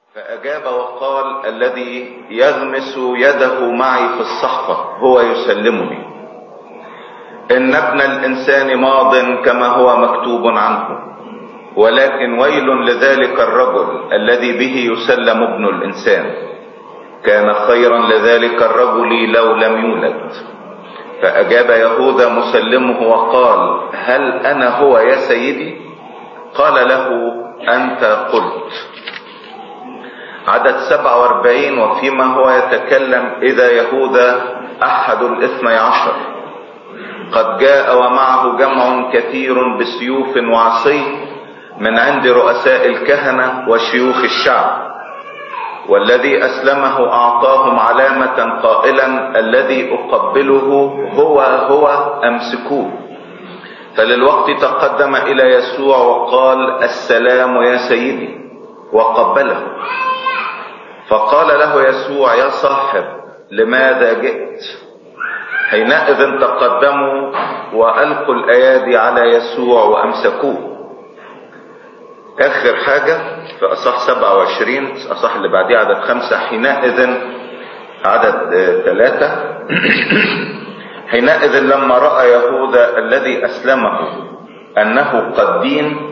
فأجاب وقال: الذي يغمس يده معي في الصحفة هو يسلمني. إن ابن الإنسان ماض كما هو مكتوب عنه، ولكن ويل لذلك الرجل الذي به يسلم ابن الإنسان. كان خيرا لذلك الرجل لو لم يولد. فأجاب يهوذا مسلمه وقال: هل أنا هو يا سيدي؟ قال له: أنت قلت. عدد 47. وفيما هو يتكلم إذا يهوذا أحد 12 قد جاء ومعه جمع كثير بسيوف وعصي من عند رؤساء الكهنة وشيوخ الشعب، والذي أسلمه أعطاهم علامة قائلا: الذي أقبله هو أمسكوه. فللوقت تقدم إلى يسوع وقال: السلام يا سيدي، وقبله. فقال له يسوع: يا صاحب، لماذا جئت؟ حينئذ تقدموا وألقوا الأيادي على يسوع وأمسكوه. آخر حاجة في أصح 27، أصح اللي بعديه عدد 5. حينئذ عدد 3 حينئذ لما رأى يهوذا الذي أسلمه أنه قد دين،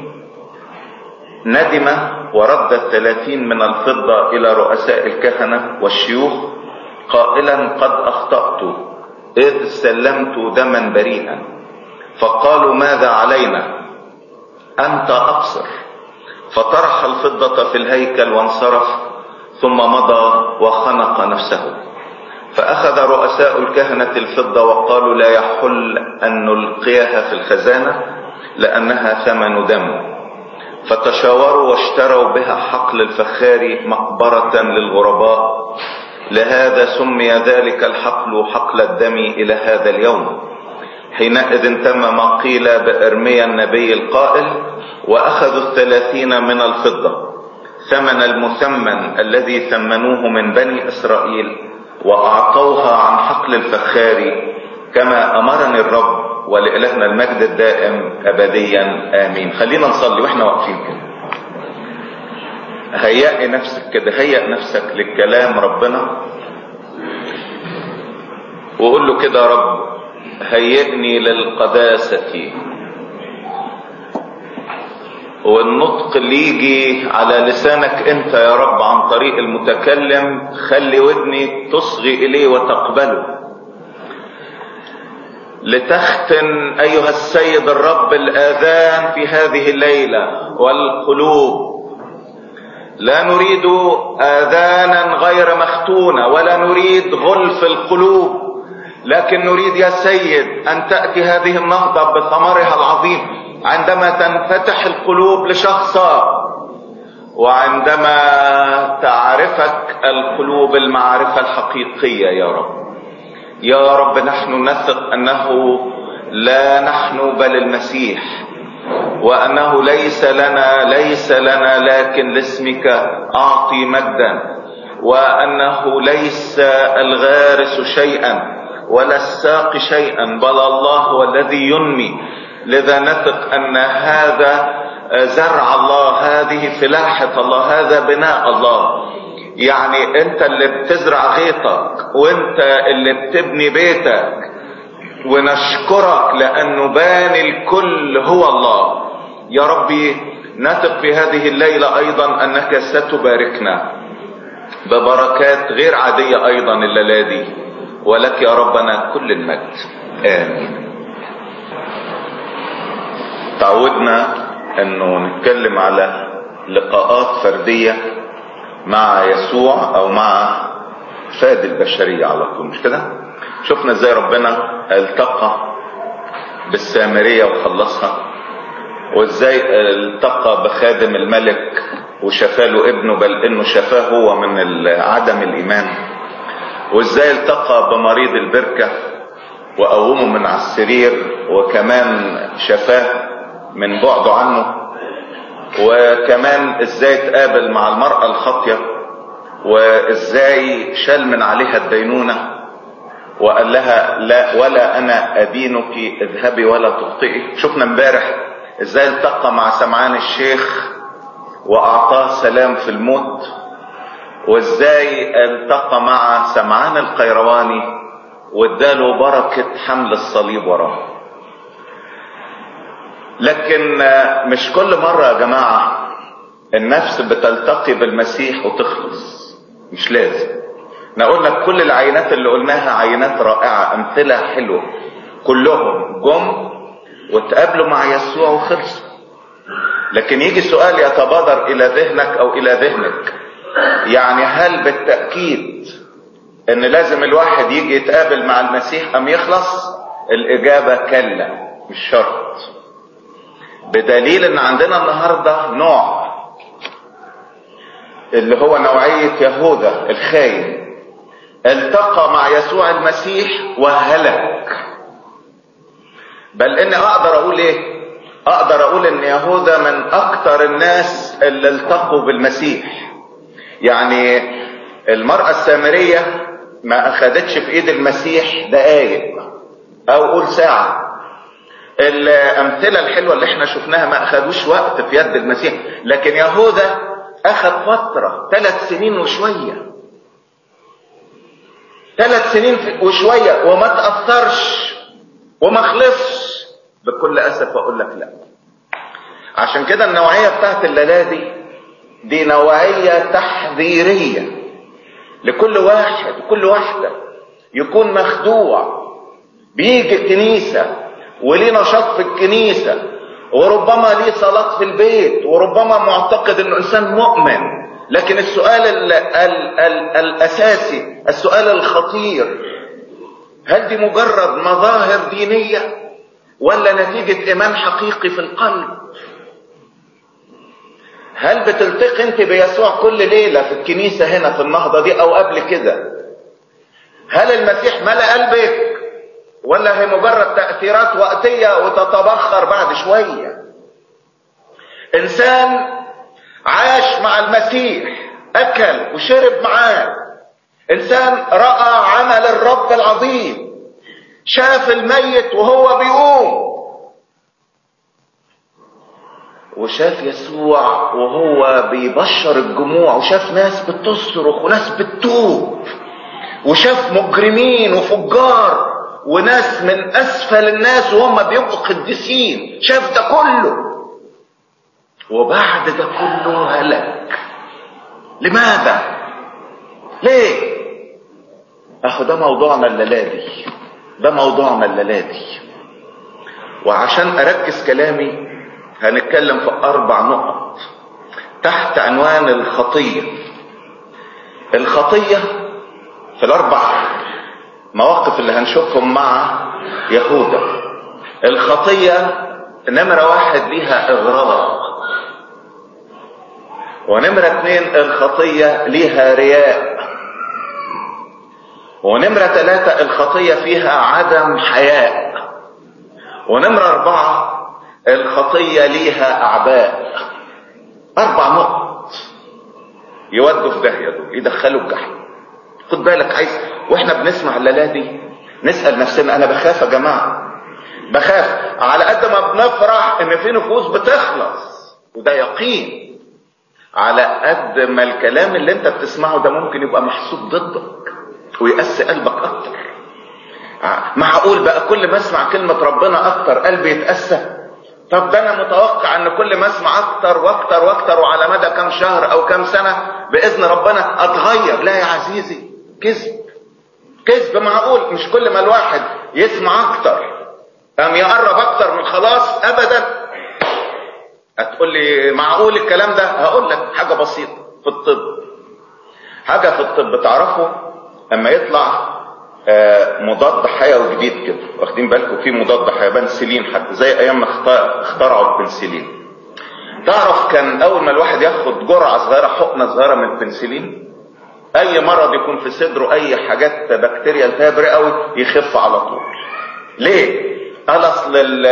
ندم ورد 30 من الفضة إلى رؤساء الكهنة والشيوخ قائلا: قد أخطأت إذ سلمت دما بريئا. فقالوا: ماذا علينا؟ أنت أقصر. فطرح الفضة في الهيكل وانصرف، ثم مضى وخنق نفسه. فأخذ رؤساء الكهنة الفضة وقالوا: لا يحل أن نلقيها في الخزانة لأنها ثمن دم. فتشاوروا واشتروا بها حقل الفخار مقبرة للغرباء. لهذا سمي ذلك الحقل حقل الدم إلى هذا اليوم. حينئذ تم ما قيل بإرميا النبي القائل: وأخذوا 30 من الفضة ثمن المثمن الذي ثمنوه من بني إسرائيل، وأعطوها عن حقل الفخار كما أمرني الرب، ولإلهنا المجد الدائم أبديا آمين. خلينا نصلي واحنا واقفين كده. هيئ نفسك كده، هيئ نفسك للكلام ربنا، وقول له كده: رب هيئني للقداسة. والنطق اللي يجي على لسانك انت يا رب عن طريق المتكلم، خلي ودني تصغي اليه وتقبله. لتختن ايها السيد الرب الاذان في هذه الليلة والقلوب. لا نريد اذانا غير مختونة، ولا نريد غلف القلوب، لكن نريد يا سيد ان تأتي هذه النهضة بثمرها العظيم عندما تنفتح القلوب لشخصك، وعندما تعرفك القلوب المعرفة الحقيقية يا رب. يا رب نحن نثق أنه لا نحن بل المسيح، وأنه ليس لنا لكن لاسمك أعطي مجدا، وأنه ليس الغارس شيئا ولا الساق شيئا، بل الله هو الذي ينمي. لذا نثق أن هذا زرع الله، هذه فلاحة الله، هذا بناء الله. يعني انت اللي بتزرع غيطك، وانت اللي بتبني بيتك، ونشكرك لأنه باني الكل هو الله. يا ربي نثق في هذه الليلة أيضا أنك ستباركنا ببركات غير عادية أيضا الليلة دي، ولك يا ربنا كل المجد. آمين. تعودنا انه نتكلم على لقاءات فردية مع يسوع او مع فاد البشرية على طول، مش كده؟ شفنا ازاي ربنا التقى بالسامرية وخلصها، وازاي التقى بخادم الملك وشفاله ابنه، بل انه شفاه هو من عدم الايمان، وازاي التقى بمريض البركة وقومه من على السرير، وكمان شفاه من بعده عنه، وكمان ازاي تقابل مع المرأة الخاطية، وازاي شال من عليها الدينونة وقال لها: لا ولا انا ادينك، اذهبي ولا تخطئي. شفنا امبارح ازاي التقى مع سمعان الشيخ واعطاه سلام في الموت، وازاي التقى مع سمعان القيرواني واداله بركة حمل الصليب وراه. لكن مش كل مرة يا جماعة النفس بتلتقي بالمسيح وتخلص، مش لازم. قلنا كل العينات اللي قلناها عينات رائعة، امثلة حلوة، كلهم جم وتقابلوا مع يسوع وخلصوا. لكن يجي سؤال يتبادر الى ذهنك او الى ذهنك، يعني هل بالتأكيد ان لازم الواحد يجي يتقابل مع المسيح ام يخلص؟ الاجابة كلا، مش شرط، بدليل ان عندنا النهاردة نوع اللي هو نوعية يهوذا الخاين، التقى مع يسوع المسيح وهلك. بل اني اقدر اقول ايه؟ اقدر اقول ان يهوذا من اكتر الناس اللي التقوا بالمسيح. يعني المرأة السامرية ما اخدتش في ايد المسيح دقايق او قول ساعة. الامثلة الحلوة اللي احنا شفناها ما اخدوش وقت في يد المسيح، لكن يهوذا اخد فترة 3 سنين وشوية، 3 سنين وشوية، وما تأثرش وما خلصش. بكل اسف اقول لك لا. عشان كده النوعية بتاعت الليلة دي نوعية تحذيرية لكل واحد وكل واحدة يكون مخدوع، بيجي الكنيسة وليه نشاط في الكنيسة، وربما ليه صلاة في البيت، وربما معتقد انه انسان مؤمن، لكن السؤال الاساسي، السؤال الخطير، هل دي مجرد مظاهر دينية ولا نتيجة ايمان حقيقي في القلب؟ هل بتلتقي انت بيسوع كل ليلة في الكنيسة هنا في النهضة دي او قبل كده؟ هل المسيح ملأ قلبك ولا هي مجرد تأثيرات وقتية وتتبخر بعد شوية؟ انسان عاش مع المسيح، اكل وشرب معاه، انسان رأى عمل الرب العظيم، شاف الميت وهو بيقوم، وشاف يسوع وهو بيبشر الجموع، وشاف ناس بتصرخ وناس بتتوب، وشاف مجرمين وفجار وناس من اسفل الناس وهم بيبقوا قديسين، شاف ده كله، وبعد ده كله هلك. لماذا؟ ليه؟ ده موضوعنا الليلة دي، ده موضوعنا الليلة دي. وعشان اركز كلامي هنتكلم في 4 نقط تحت عنوان الخطية. الخطية في ال4 مواقف اللي هنشوفهم مع يهوذا. الخطية نمرة 1 ليها اغراء، ونمرة 2 الخطية ليها رياء، ونمرة 3 الخطية فيها عدم حياء، ونمرة 4 الخطية ليها أعباء. 4 نقط يودوا في داهية دول، يدخلوا الجحيم. خد بالك، عايز واحنا بنسمع الليلة دي نسأل نفسنا، انا بخاف يا جماعة، بخاف على قد ما بنفرح ان في نفوس بتخلص وده يقين، على قد ما الكلام اللي انت بتسمعه ده ممكن يبقى محسوب ضدك ويقسي قلبك اكتر. معقول بقى كل ما اسمع كلمة ربنا اكتر قلبي يتأسى؟ طب ده انا متوقع ان كل ما اسمع اكتر واكتر واكتر وعلى مدى كام شهر او كام سنة باذن ربنا اتغير. لا يا عزيزي، كذب. معقول مش كل ما الواحد يسمع اكتر ام يقرب اكتر من خلاص؟ ابدا. هتقول لي معقول الكلام ده؟ هقول لك حاجة بسيطة في الطب. حاجة في الطب تعرفوا اما يطلع مضاد حيوي جديد كده، واخدين بالكم في مضاد حيوي بنسلين، حتى زي ايام ما اخترعوا البنسلين. تعرف كان اول ما الواحد ياخد جرعة صغيرة، حقنة صغيرة من البنسلين، اي مرض يكون في صدره، اي حاجات بكتيريا التهاب رئوي، يخف على طول. ليه؟ قال اصل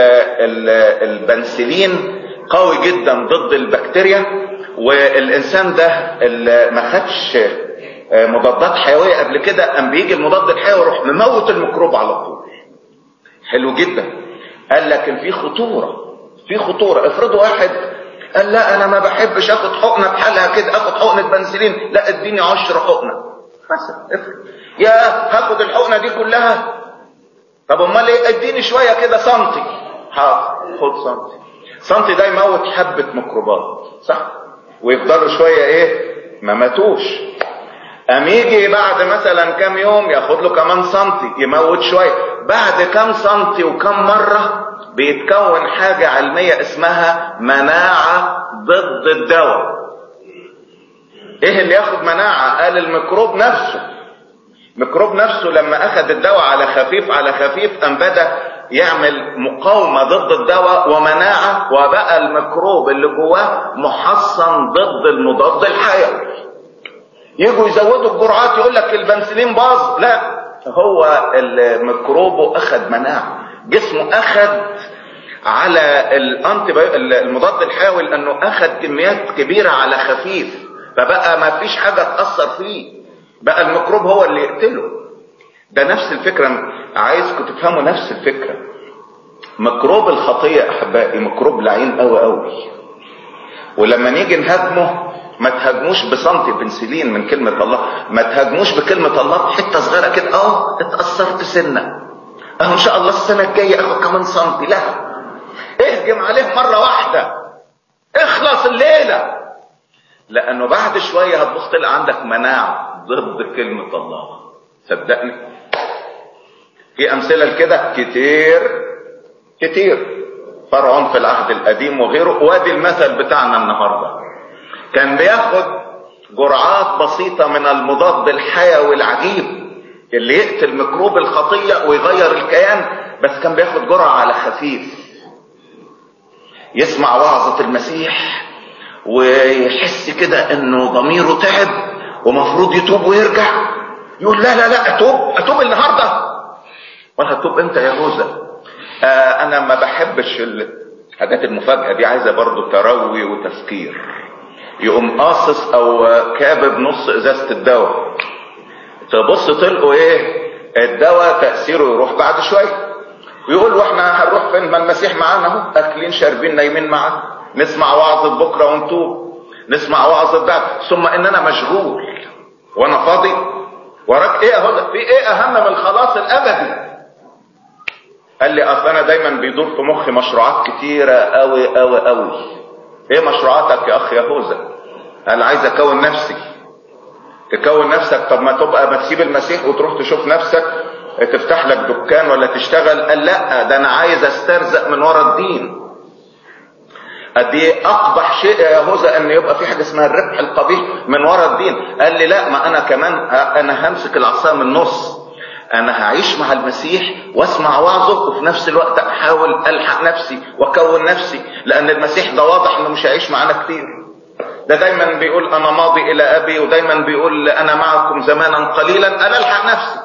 البنسلين قوي جدا ضد البكتيريا، والانسان ده اللي ما خدش مضادات حيوية قبل كده، قام بيجي المضاد الحيوي يروح مموت الميكروب على طول. حلو جدا. قال لكن في خطورة. افرضوا واحد قال لا انا ما بحبش اخد حقنه بحالها كده، اخد حقنه بنسلين، لا اديني 10 حقنه مثلا. يا هاخد الحقنه دي كلها؟ طب امال ايه؟ اديني شويه كده سنتي. حاضر خد سنتي. سنتي ده يموت حبه ميكروبات صح، ويفضلوا شويه ايه ما ماتوش. قام يجي بعد مثلا كام يوم ياخد له كمان سنتي يموت شويه. بعد كام سنتي وكم مره بيتكون حاجه علميه اسمها مناعه ضد الدواء. ايه اللي ياخد مناعه؟ قال الميكروب نفسه. ميكروب نفسه لما اخذ الدواء على خفيف على خفيف قام بدا يعمل مقاومه ضد الدواء ومناعه، وبقى الميكروب اللي جواه محصن ضد المضاد الحيوي. يجوا يزودوا الجرعات يقول لك البنسلين باظ، لا هو الميكروب اخذ مناعه، جسمه اخذ على المضاد الحيوي لانه اخذ كميات كبيره على خفيف، فبقى ما فيش حاجه تاثر فيه، بقى الميكروب هو اللي يقتله. ده نفس الفكره، عايزكم تفهموا نفس الفكره. ميكروب الخطيه احبائي ميكروب لعين قوي قوي، ولما نيجي نهاجمه ما تهاجموش بسنتي بنسلين من كلمه الله، ما تهاجموش بكلمه الله حته صغيره كده اتاثرت سنه ان شاء الله السنه الجايه اخد كمان سنتي، لا اهجم عليه مره واحده اخلص الليله، لانه بعد شويه هتبص تلاقي عندك مناعه ضد كلمه الله. صدقني في امثله لكده كتير كتير، فرعون في العهد القديم وغيره. وادي المثل بتاعنا النهارده، كان بياخد جرعات بسيطه من المضاد الحيوي العجيب اللي يقتل ميكروب الخطيه ويغير الكيان، بس كان بياخد جرعه على خفيف. يسمع وعظه المسيح ويحس كده انه ضميره تعب ومفروض يتوب ويرجع، يقول لا لا لا اتوب النهارده. وانا اتوب امتى يا يهوذا؟ انا ما بحبش الحاجات المفاجئه دي، عايزه برضو تروي وتفكير. يقوم قاصص او كابب نص ازازه الدواء، تبص تلقوا ايه الدواء تاثيره يروح بعد شويه، ويقول واحنا هنروح فين؟ ما المسيح معانا اهو، اكلين شاربين نايمين معاه، نسمع وعظه بكره ونتوب، نسمع وعظه بعد، ثم اننا مشغول وانا فاضي وراك ايه اهو؟ في ايه اهم من الخلاص الابدي؟ قال لي اصل انا دايما بيدور في مخي مشروعات كتيره قوي قوي قوي. ايه مشروعاتك يا اخ يهوذا؟ قال عايز اكون نفسي. تكون نفسك؟ طب ما تبقى ما تسيب المسيح وتروح تشوف نفسك تفتح لك دكان ولا تشتغل. قال لا، ده انا عايز استرزق من ورا الدين. قد ايه اقبح شيء يا يهوذا ان يبقى في حاجه اسمها الربح القبيح من ورا الدين. قال لي لا، ما انا كمان انا همسك العصا من النص، انا هعيش مع المسيح واسمع وعظه وفي نفس الوقت احاول الحق نفسي واكون نفسي، لان المسيح ده واضح انه مش هيعيش معانا كتير. ده دايما بيقول انا ماضي الى ابي، ودايما بيقول انا معكم زمانا قليلا، انا الحق نفسي.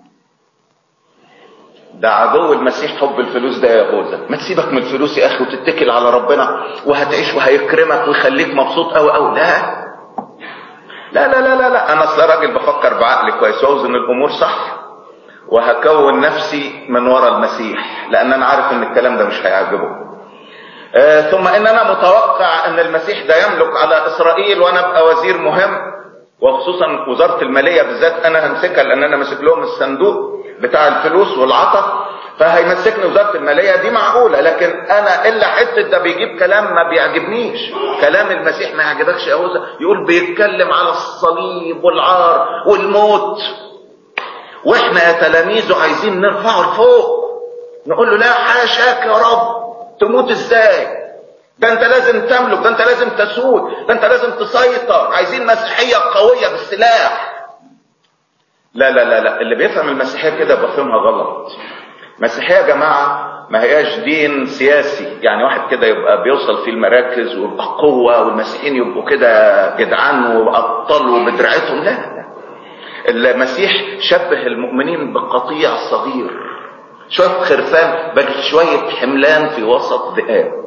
ده عدو المسيح حب الفلوس ده يا يهوذا. ما تسيبك من الفلوس يا اخي وتتكل على ربنا وهتعيش وهيكرمك ويخليك مبسوط قوي قوي. لا لا لا لا لا, لا. انا اصل راجل بفكر بعقلي كويس واوزن الامور صح، وهكون نفسي من ورا المسيح، لان انا عارف ان الكلام ده مش هيعجبه. ثم ان انا متوقع ان المسيح ده يملك على اسرائيل وانا ابقى وزير مهم، وخصوصا وزارة المالية بالذات انا همسكها لان انا ماسك لهم الصندوق بتاع الفلوس والعطا، فهيمسكني وزارة المالية دي معقولة. لكن انا الا حتة ده بيجيب كلام ما بيعجبنيش. كلام المسيح ما يعجبكش يا يهوذا؟ يقول بيتكلم على الصليب والعار والموت، واحنا يا تلاميذه عايزين نرفعه لفوق، نقول له لا حاشاك يا رب، تموت ازاي؟ ده انت لازم تملك، ده انت لازم تسود، ده انت لازم تسيطر، عايزين مسيحية قوية بالسلاح. لا لا لا لا، اللي بيفهم المسيحية كده بيفهمها غلط. المسيحية يا جماعة ما هياش دين سياسي، يعني واحد كده يبقى بيوصل فيه المراكز ويبقى قوة والمسيحيين يبقوا كده جدعان وابطال وبدرعتهم. لا لا، المسيح شبه المؤمنين بقطيع صغير، شوية خرفان بل شوية حملان في وسط ذئاب،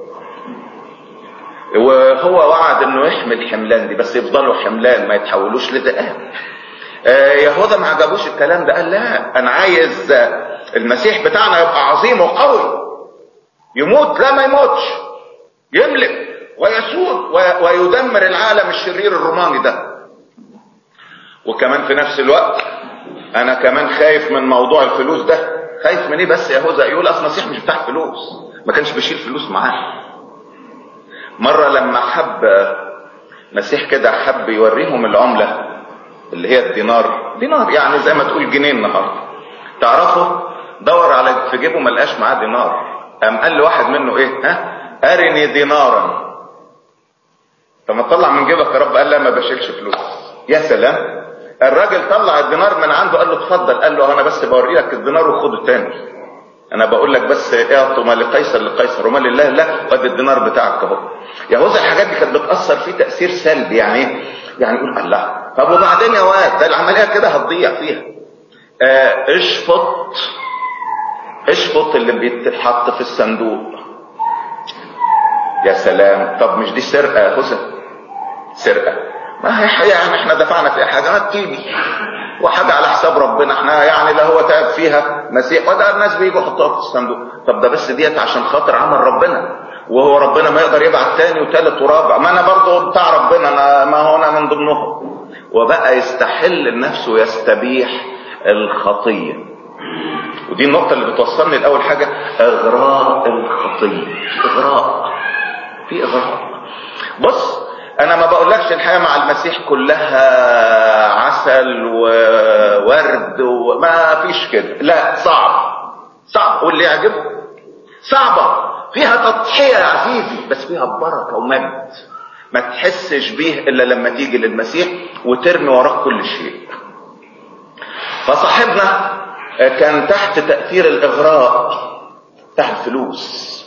وهو وعد انه يحمل الحملان دي بس يفضلوا حملان ما يتحولوش لذئاب. يهوذا ما عجبوش الكلام ده، قال لا، انا عايز المسيح بتاعنا يبقى عظيم وقوي، يموت لا ما يموتش، يملك ويسود ويدمر العالم الشرير الروماني ده. وكمان في نفس الوقت انا كمان خايف من موضوع الفلوس ده. خايف من ايه بس يا يهوذا؟ يقول اصل المسيح مش بتاع فلوس، ما كانش بيشيل فلوس معاه. مرة لما حب مسيح كده حب يوريهم العملة اللي هي الدينار، دينار يعني زي ما تقول جنيه النهارده، تعرفوا دور على في جيبه ما لقاش معاه دينار. قام قال لواحد منه ايه؟ ارني دينارا. طب ما تطلع من جيبك يا رب. قال لا ما بشيلش فلوس. يا سلام. الراجل طلع الدينار من عنده قال له اتفضل. قال له انا بس بوري لك الدينار وخده تاني، انا بقول لك بس اعطوا ما لقيصر لقيصر وما لله لا، قد الدينار بتاعك اهو. يهوذا الحاجات دي كانت بتاثر فيه تاثير سلبي. يعني ايه؟ يعني يقول الله طب وبعدين يا واد ده العمليه كده هتضيع فيها. اشفط اللي بيتحط في الصندوق. يا سلام. طب مش دي سرقه يا يهوذا؟ سرقه. ما هي حقيقة يعني احنا دفعنا فيها حاجه ما تيجي وحاجه على حساب ربنا، احنا يعني لا هو تعب فيها مسيح وده الناس بييجوا يحطوها في الصندوق. طب ده بس ديت عشان خاطر عمل ربنا، وهو ربنا ما يقدر يبعت تاني وتالت ورابع. ما انا برضه بتاع ربنا، انا ما هو انا من ضمنهم. وبقى يستحل النفس ويستبيح الخطيه. ودي النقطه اللي بتوصلني لاول حاجه، اغراء الخطيه. في اغراء. بص انا ما بقولكش الحياة مع المسيح كلها عسل وورد وما فيش كده، لا، صعب واللي يعجبه صعبة، فيها تضحية يا عزيزي، بس فيها بركة ومجد ما تحسش بيه الا لما تيجي للمسيح وترمي وراه كل شيء. فصاحبنا كان تحت تأثير الاغراء بتاع الفلوس.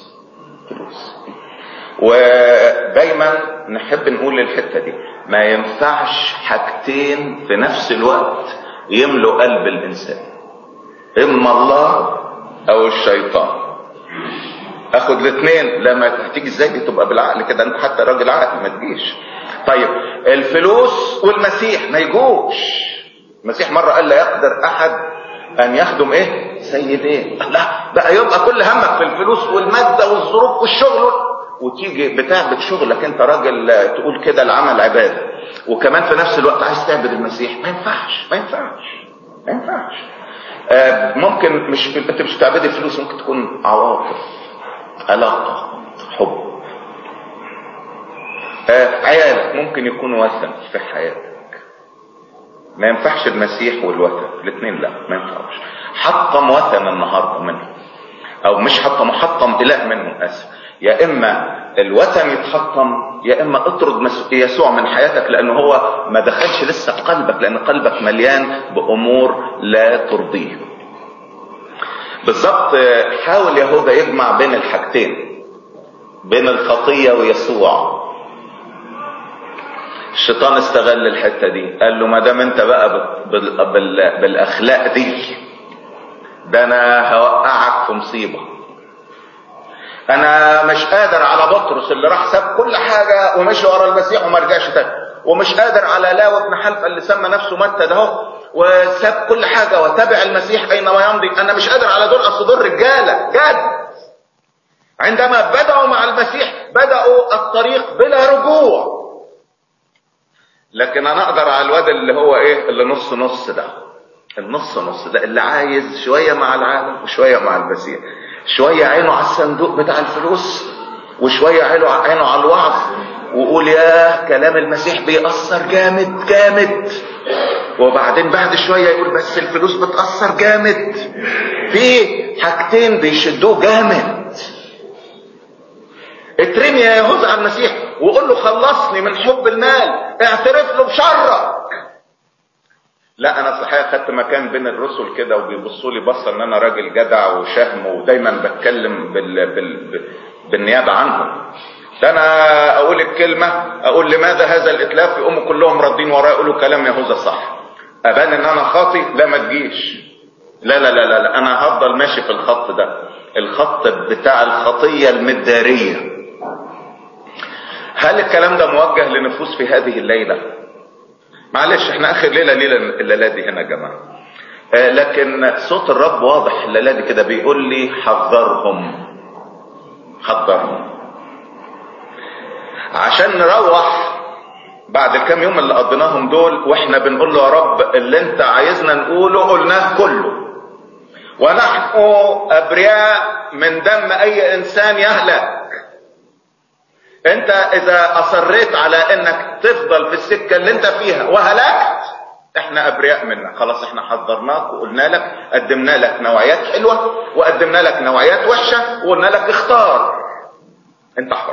ودايما نحب نقول الحتة دي، ما ينفعش حاجتين في نفس الوقت يملوا قلب الانسان، اما الله او الشيطان. اخد الاثنين. لما هتيجي ازاي دي؟ تبقى بالعقل كده، انت حتى راجل عقل ما تجيش. طيب الفلوس والمسيح ما يجوش. المسيح مرة قال لا يقدر احد ان يخدم سيدين. لا بقى يبقى كل همك في الفلوس والمادة والظروف والشغل، وتيجي بتعبد شغلك انت راجل تقول كده العمل عباده، وكمان في نفس الوقت عايز تعبد المسيح. ما ينفعش. ممكن انت مش تعبد الفلوس، ممكن تكون عواطف، علاقه، حب، عيالك ممكن يكون وثن في حياتك. ما ينفعش المسيح والوثن الاثنين، لا ما ينفعش. حطم وثن النهارده منه، او مش حطم اله منه، اسف. يا اما الوثن يتحطم، يا اما اطرد يسوع من حياتك، لانه هو ما دخلش لسه قلبك، لان قلبك مليان بامور لا ترضيه. بالظبط حاول يهوذا يجمع بين الحاجتين، بين الخطيه ويسوع. الشيطان استغل الحته دي، قال له ما دام انت بقى بالاخلاق دي، ده انا هوقعك في مصيبه. انا مش قادر على بطرس اللي راح ساب كل حاجه ومشي ورا المسيح وما رجعش تاني، ومش قادر على لاوي بن حلفة اللي سمى نفسه متى ده اهو وساب كل حاجه وتابع المسيح اينما يمضي. انا مش قادر على دول، اصل دول رجاله جد. عندما بدأوا مع المسيح بدأوا الطريق بلا رجوع. لكن انا اقدر على الواد اللي هو اللي نص ده، النص ده اللي عايز شويه مع العالم وشويه مع المسيح، شوية عينه على الصندوق بتاع الفلوس وشوية عينه على الوعظ، وقول يا كلام المسيح بيأثر جامد، وبعدين بعد شوية يقول بس الفلوس بتأثر جامد. في حاجتين بيشدوه جامد. اترمي يا يهوذا على المسيح وقول له خلصني من حب المال، اعترف له بشرك. لا انا صحيح خدت مكان بين الرسل كده وبيبصوا لي بصه ان انا راجل جدع وشهم ودايما بتكلم بالنيابه عنهم. ده انا اقول الكلمه، اقول لماذا هذا الاتلاف، يقوموا كلهم راضين ورايا يقولوا كلام يهوذا صح. ابان ان انا خاطي؟ لا ما تجيش. لا انا هفضل ماشي في الخط ده، الخط بتاع الخطيه المداريه. هل الكلام ده موجه لنفوس في هذه الليله؟ معلش احنا اخر ليله الليله دي هنا يا جماعه، لكن صوت الرب واضح الليله دي كده بيقول لي حذرهم. عشان نروح بعد الكام يوم اللي قضيناهم دول واحنا بنقول له يا رب اللي انت عايزنا نقوله قلناه كله، ونحن ابرياء من دم اي انسان يهلك. انت اذا اصريت على انك تفضل في السكة اللي انت فيها وهلكت، احنا ابرياء منك. خلاص احنا حذرناك وقلنا لك، قدمنا لك نوعيات حلوة وقدمنا لك نوعيات وحشة وقلنا لك اختار، انت حر.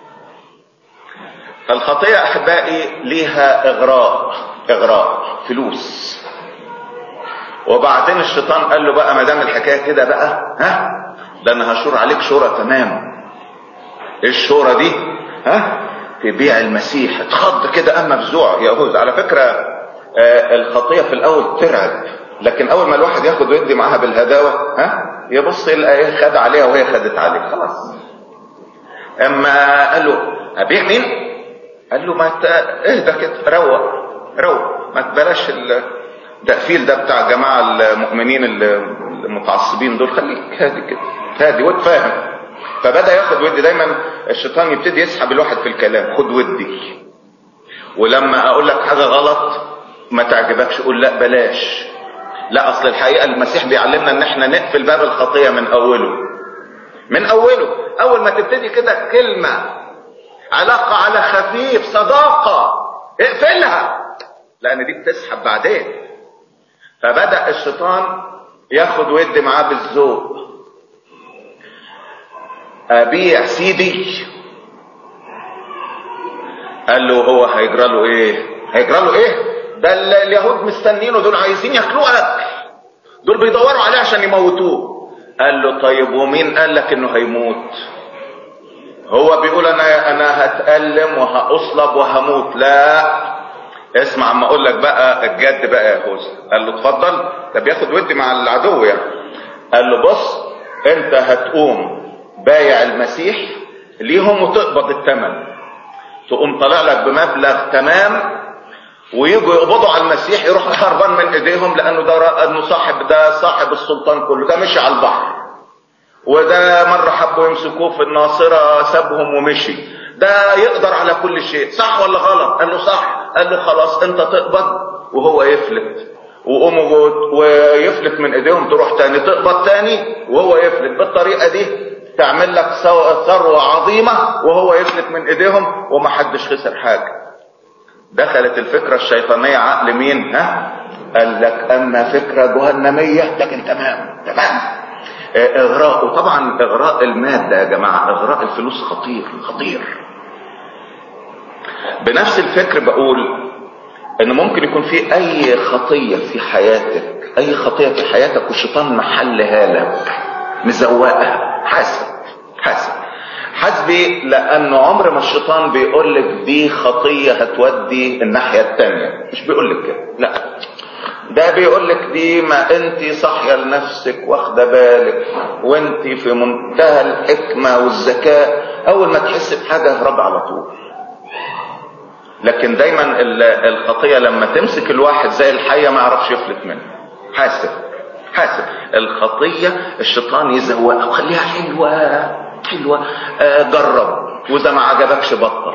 فالخطيئة احبائي ليها اغراء فلوس. وبعدين الشيطان قال له بقى ما دام الحكايه كده بقى، ده انا هشور عليك شورة تمام. ايه الشورة دي؟ تبيع المسيح. اتخض كده اما مفزوع يهوذا. على فكرة الخطية في الاول ترعب، لكن اول ما الواحد ياخد ويدي معاها بالهداوة يبص يلاقي خد عليها وهي خدت عليه خلاص. اما قال له ابيع مين؟ قال له ما اهدى كده، روق ما تبلاش التقفيل ده بتاع جماعة المؤمنين المتعصبين دول، خليك هادي كده، هادي وتفاهم. فبدأ ياخد ودي. دايما الشيطان يبتدي يسحب الواحد في الكلام، خد ودي. ولما اقول لك حاجة غلط ما تعجبكش قول لا بلاش. لا، اصل الحقيقة المسيح بيعلمنا ان احنا نقفل باب الخطية من اوله. اول ما تبتدي كده كلمة علاقة على خفيف، صداقة، اقفلها، لان دي بتسحب بعدين. فبدأ الشيطان ياخد ودي معاه بالذوق. ابيع سيدي. قال له هو هيجرى له ايه؟ ده اليهود مستنينه، دول عايزين ياكلوه اكل، دول بيدوروا عليه عشان يموتوه. قال له طيب ومين قال لك انه هيموت؟ هو بيقول انا هتألم وهأصلب وهموت. لا، اسمع اما اقول لك بقى الجد بقى يا يهوذا. قال له اتفضل. ده بياخد ودي مع العدو يعني. قال له بص، انت هتقوم بايع المسيح ليهم وتقبض الثمن، تقوم طالع لك بمبلغ تمام، ويجوا يقبضوا على المسيح يروح هربان من ايديهم، لانه صاحب السلطان كله. ده مشي على البحر، وده مرة حبوا يمسكوه في الناصرة سابهم ومشي. ده يقدر على كل شيء، صح ولا غلط؟ قال له صح. قال له خلاص انت تقبض وهو يفلت، ويفلت من ايديهم، تروح تاني تقبض تاني وهو يفلت. بالطريقة دي تعمل لك ثروة عظيمة وهو يفلت من ايديهم ومحدش خسر حاجة. دخلت الفكرة الشيطانية عقل مين؟ قال لك اما فكرة جهنمية، لكن تمام اغراء. وطبعا اغراء المادة يا جماعة، اغراء الفلوس خطير. بنفس الفكر بقول ان ممكن يكون في اي خطية في حياتك والشيطان محلها لك، مزوقها. حاسبي، لانه عمر ما الشيطان بيقول لك دي خطية هتودي الناحية التانية، مش بيقول لك كده، لا، ده بيقول لك دي ما انت صاحيه لنفسك واخده بالك وانت في منتهى الحكمه والذكاء، اول ما تحس بحاجه اهرب على طول. لكن دايما الخطيه لما تمسك الواحد زي الحيه ما يعرفش يفلت منها. حاسب الخطيه الشيطان يزوقها وخليها حلوه. جرب، واذا ما عجبكش بطل.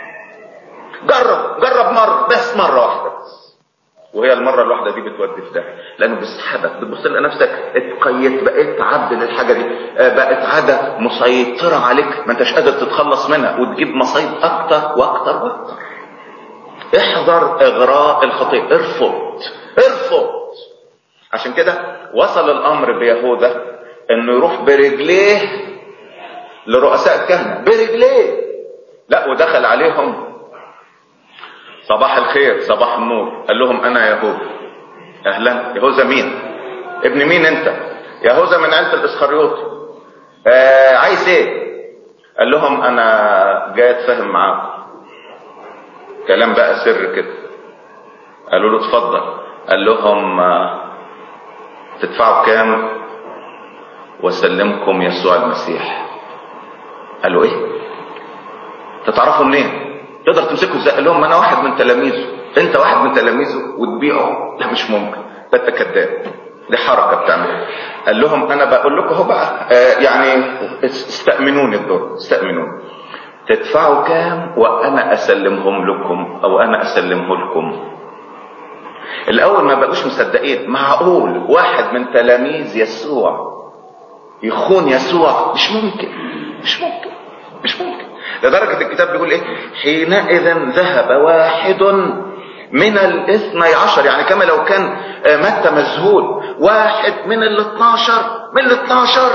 جرب مره واحده بس، وهي المرة الواحدة دي بتودي في ده، لانه بيسحبك، بتبص لقى نفسك اتقيت، بقيت عبد للحاجة دي، بقت عادة مسيطرة عليك، ما انتش قادر تتخلص منها، وتجيب مصايب اكتر واكتر. احذر اغراء الخطيئة، ارفض. عشان كده وصل الامر بيهوذا انه يروح برجليه لرؤساء الكهنة، برجليه. لا، ودخل عليهم صباح الخير صباح النور. قال لهم انا يهوذا. اهلا. يهوذا مين؟ ابن مين انت؟ يهوذا من عيلة الاسخريوطي. عايز ايه؟ قال لهم انا جاي اتفاهم معاكم. كلام بقى سر كده. قالوا له اتفضل. قال لهم تدفعوا كام وسلمكم يسوع المسيح. قالوا ايه؟ تتعرفوا منين؟ تقدر تمسكه ازاي؟ قال لهم انا واحد من تلاميذه. انت واحد من تلاميذه وتبيعه؟ لا مش ممكن، ده انت كذاب، دي حركه بتعملها. قال لهم انا بقول لكم اهو بقى، يعني استأمنوني الدور، استأمنوني. تدفعوا كام وانا اسلمهم لكم او انا اسلمه لكم؟ الاول ما بقوش مصدقين. معقول واحد من تلاميذ يسوع يخون يسوع؟ مش ممكن، مش ممكن، مش ممكن. لدرجة الكتاب بيقول ايه؟ حينئذ ذهب واحد من 12، يعني كما لو كان متى مذهول، واحد من 12، من 12.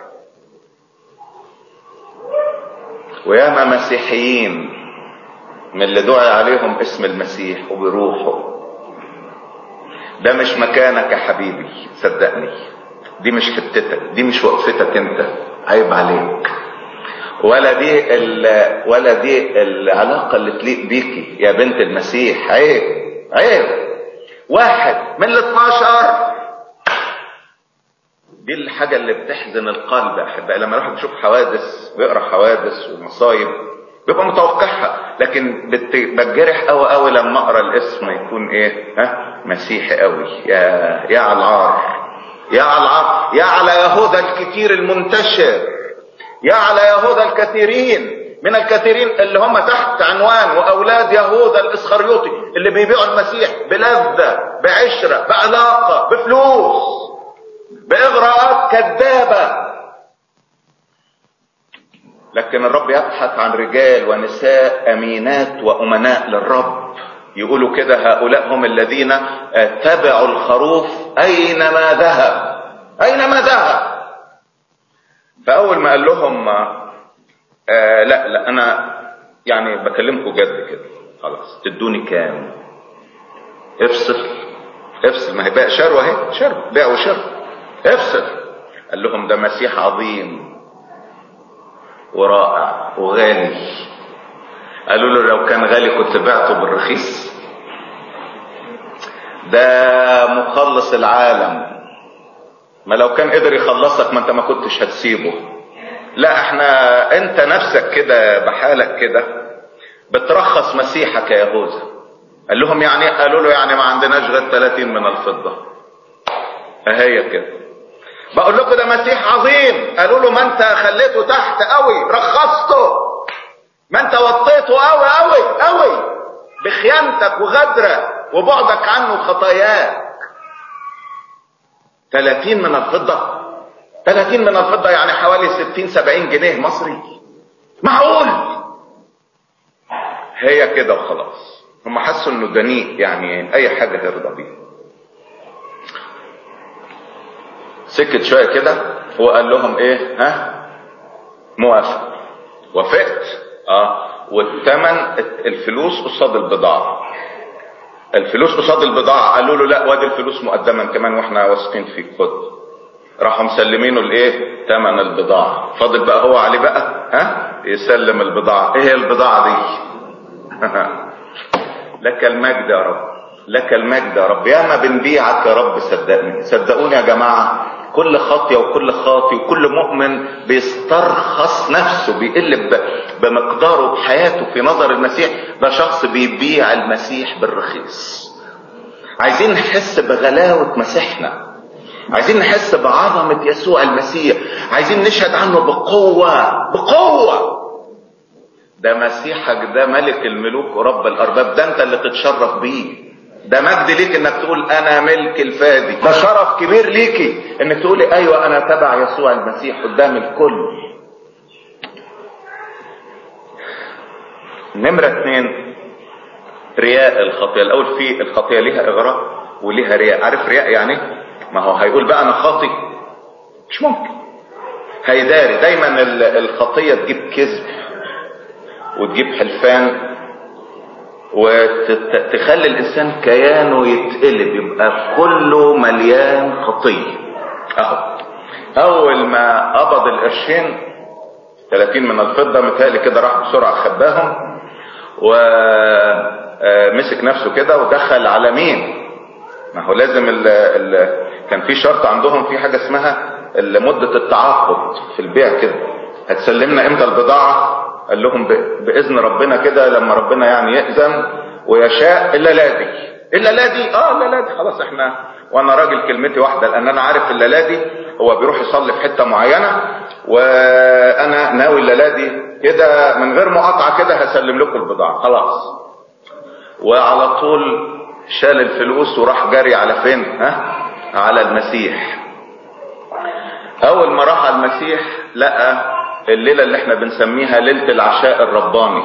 وياما مسيحيين من اللي دعي عليهم اسم المسيح وبيروحوا. ده مش مكانك يا حبيبي، صدقني، دي مش حتتك، دي مش وقفتك انت، عيب عليك. ولا دي العلاقة اللي تليق بيكي يا بنت المسيح، عيب عيب. واحد من 12، دي الحاجة اللي بتحزن القلب يا احبائي. لما الواحد بيشوف حوادث، بيقرا حوادث ومصايب، بيبقى متوقعها، لكن بتجرح قوي قوي لما اقرا الاسم يكون ايه؟ مسيحي قوي. يا على العار، يا على العار، يا على يهوذا الكتير المنتشر، يا على يهوذا الكثيرين من الكثيرين اللي هم تحت عنوان واولاد يهوذا الاسخريوطي، اللي بيبيعوا المسيح بلذة، بعشرة، بعلاقة، بفلوس، باغراءات كذابة. لكن الرب يبحث عن رجال ونساء امينات وامناء للرب، يقولوا كده: هؤلاء هم الذين تبعوا الخروف اينما ذهب، اينما ذهب. فاول ما قال لهم لا انا يعني بكلمكم جد كده، خلاص تدوني كام؟ افصل، ما هي بقى شروه اهي، شروه، بيع وشر، افصل. قال لهم: ده مسيح عظيم ورائع وغالي. قالوا له: لو كان غالي كنت بعته بالرخيص. ده مخلص العالم، ما لو كان قدر يخلصك ما انت ما كنتش هتسيبه. لا انت نفسك كده بحالك كده بترخص مسيحك يا يهوذا. قال لهم يعني، قالوا له يعني ما عندناش غير 30 من الفضة. اهي كده بقول لكم ده مسيح عظيم. قالوا له: ما انت خليته تحت قوي، رخصته، ما انت وطيته قوي قوي قوي بخيانتك وغدرك وبعدك عنه خطاياك. 30 من الفضة، 30 من الفضة يعني حوالي 60-70 جنيه مصري. معقول؟ هي كده وخلاص. هم حسوا انه دنيء، يعني اي حاجة هيرضى بيها. سكت شوية كده وقال لهم ايه؟ موافق. وافقت. والثمن الفلوس قصاد البضاعة، الفلوس قصاد البضاعة. قالوا له: لا، وادي الفلوس مقدما كمان واحنا واثقين فيك، خد. راحوا مسلمينه الايه؟ ثمن البضاعة. فاضل بقى هو عليه بقى يسلم البضاعة. ايه البضاعة دي؟ لك المجد يا رب، لك المجد يا رب. ياما بنبيعك يا رب، صدقني، صدقوني يا جماعة. كل خاطية وكل خاطي وكل مؤمن بيسترخص نفسه، بيقل بمقداره بحياته في نظر المسيح. ده شخص بيبيع المسيح بالرخيص. عايزين نحس بغلاوة مسيحنا، عايزين نحس بعظمة يسوع المسيح، عايزين نشهد عنه بقوة، بقوة. ده مسيحك، ده ملك الملوك ورب الأرباب، ده انت اللي تتشرف بيه. ده مجد ليك انك تقول انا ملك الفادي. ده شرف كبير ليكي انك تقولي ايوه انا تبع يسوع المسيح قدام الكل. نمرة 2، رياء الخطيئة. الاول في الخطيئة ليها اغراء وليها رياء. عارف رياء يعني؟ ما هو هيقول بقى انا خاطئ، مش ممكن، هيداري. دايما الخطيئة تجيب كذب وتجيب حلفان وتخلي الانسان كيانه يتقلب، يبقى كله مليان خطيه. اول ما قبض القرشين 30 من الفضه، متهيألي كده راح بسرعه خباهم ومسك نفسه كده ودخل على مين؟ ما هو لازم كان في شرط عندهم، في حاجه اسمها مده التعاقد في البيع كده. هتسلمنا امتى البضاعه؟ قال لهم باذن ربنا كده، لما ربنا يعني يأذن ويشاء. الا لا دي، الا لا دي، الا لا دي خلاص احنا، وانا راجل كلمتي واحده، لان انا عارف الا لا دي هو بيروح يصلي في حته معينه، وانا ناوي الا لا دي كده من غير مقاطعة كده هسلم لكم البضاعة خلاص. وعلى طول شال الفلوس وراح جري على فين؟ على المسيح. اول ما راح على المسيح لقى الليلة اللي احنا بنسميها ليلة العشاء الرباني،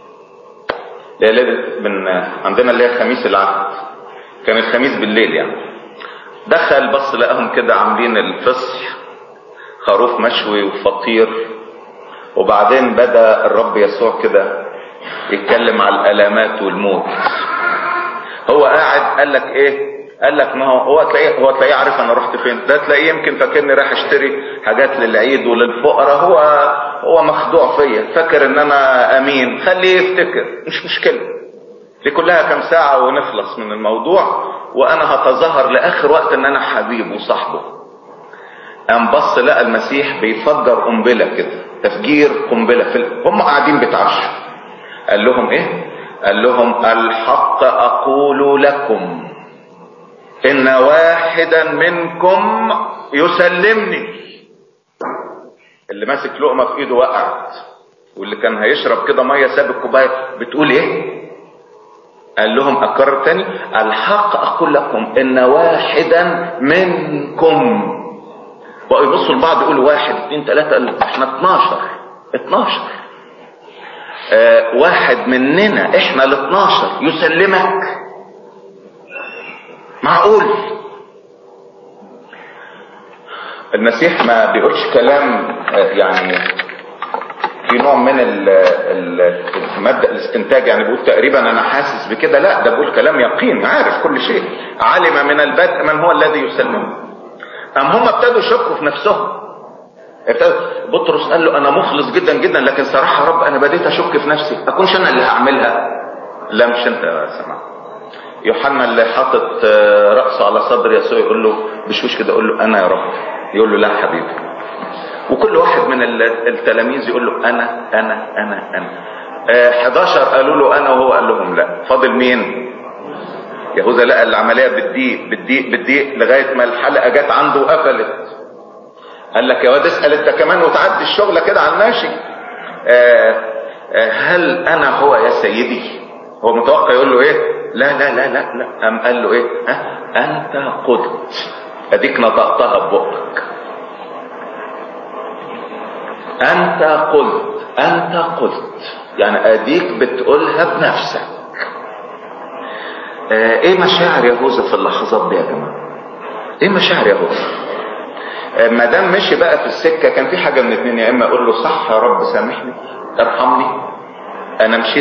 ليلة من عندنا اللي هي خميس العهد، كان الخميس بالليل يعني. دخل بص لقاهم كده عاملين الفصح، خروف مشوي وفطير، وبعدين بدأ الرب يسوع كده يتكلم على الالامات والموت. هو قاعد قال لك ايه؟ قال لك ما هو تلاقيه عارف انا رحت فين. ده تلاقيه يمكن فاكرني رايح اشتري حاجات للعيد وللفقراء. هو مخدوع فيا، فاكر ان انا امين. خليه يفتكر، مش مشكله، دي كلها كام ساعه ونخلص من الموضوع، وانا هتظاهر لاخر وقت ان انا حبيبه وصاحبه. قام بص لقى المسيح بيفجر قنبله كده، تفجير قنبله هم قاعدين بيتعشوا. قال لهم ايه؟ قال لهم الحق اقول لكم ان واحدا منكم يسلمني. اللي ماسك لقمه في ايده وقعت، واللي كان هيشرب كده ميه ساب الكوبايه. بتقول ايه؟ قال لهم اكرر تاني، الحق اقول لكم ان واحدا منكم. بقوا يبصوا لبعض يقولوا 1 2 3، احنا 12. واحد مننا احنا ال12 يسلمك؟ معقول؟ المسيح ما بيقولش كلام يعني في نوع من مبدأ الاستنتاج، يعني بيقول تقريبا انا حاسس بكده. لا، ده بيقول كلام يقين، عارف كل شيء. علم من البدء من هو الذي يسلمه. هم ابتدوا يشكوا في نفسهم. بطرس قال له انا مخلص جدا جدا، لكن صراحة يا رب انا بديت اشك في نفسي، اكونش انا اللي هعملها. لا مش انت يا سماع. يوحنا اللي حاطط رأسه على صدر يسوع يقول له بشوش كده، يقول له انا يا رب. يقول له لا حبيبي. وكل واحد من التلاميذ يقول له انا انا انا انا. 11 قالوا له انا، وهو قال لهم لا. فاضل مين؟ يهوذا. لقى العمليه بتضيق لغايه ما الحلقه جت عنده وقفلت. قال لك يا واد اسال انت كمان وتعدي الشغله كده على الماشي. هل انا هو يا سيدي؟ هو متوقع يقول له ايه؟ لا لا لا لا لا. قام قال له ايه؟ انت قلت، اديك نطقتها ببقك. انت قلت يعني اديك بتقولها بنفسك. ايه مشاعر يهوذا في اللحظات دي يا جماعه؟ ايه مشاعر يهوذا؟ ما دام مشي بقى في السكه، كان في حاجه من اتنين، يا اما اقول له صح يا رب سامحني ارحمني انا مشيت.